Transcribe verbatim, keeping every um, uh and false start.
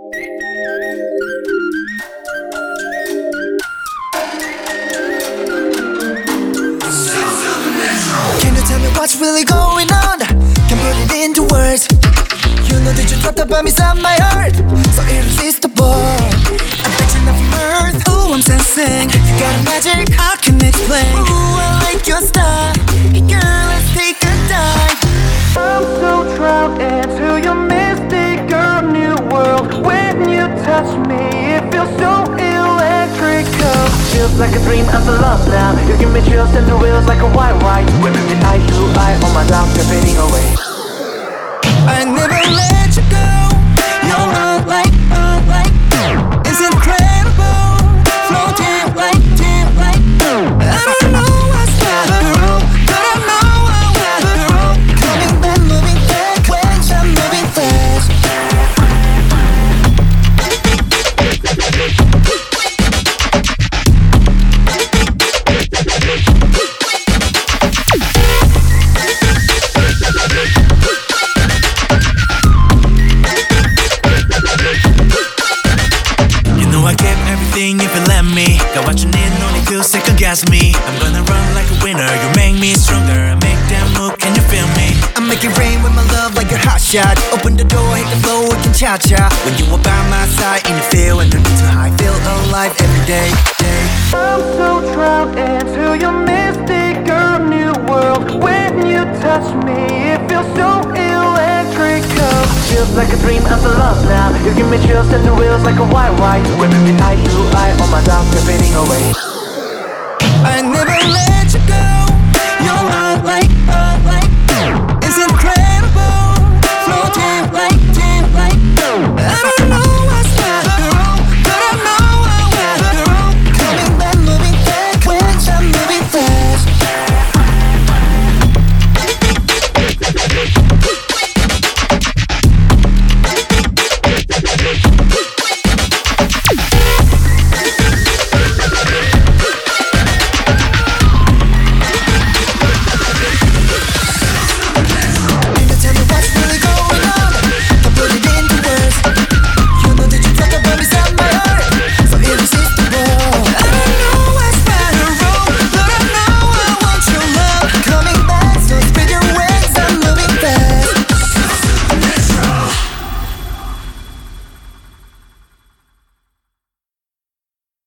Can you tell me what's really going on? Can't put it into words. You know that you dropped the bomb inside my heart, so irresistible. Affection of earth. Ooh, I'm sensing you got a magic I can explain. Ooh, I like your style. Girl, let's take a dive. I'm so drowned into your mystical new world. When you touch me, it feels so electrical. Feels like a dream, I'm so lost now. You give me chills and the wheels like a white white. When we meet eye to eye, all my doubts are fading away. I never let you go. You're unlike, unlike. It's incredible. Floating like, like. I don't know what's not wrong, but I know I was wrong. Coming back, moving back, when I'm moving fast. If you let me, got what you need, no need to second guess me. I'm gonna run like a winner, you make me stronger. I make them move, can you feel me? I make it rain with my love like a hot shot. Open the door, hit the floor, we can cha-cha. When you are by my side in the field, and underneath I feel alive every day, day. I'm so drowned into your mystical new world. When you touch me, it feels so electrical. Feels like a dream, I'm so lost now. You give me chills and the wheels like a white white. When we meet eye to eye, all my doubts are fading away. I never let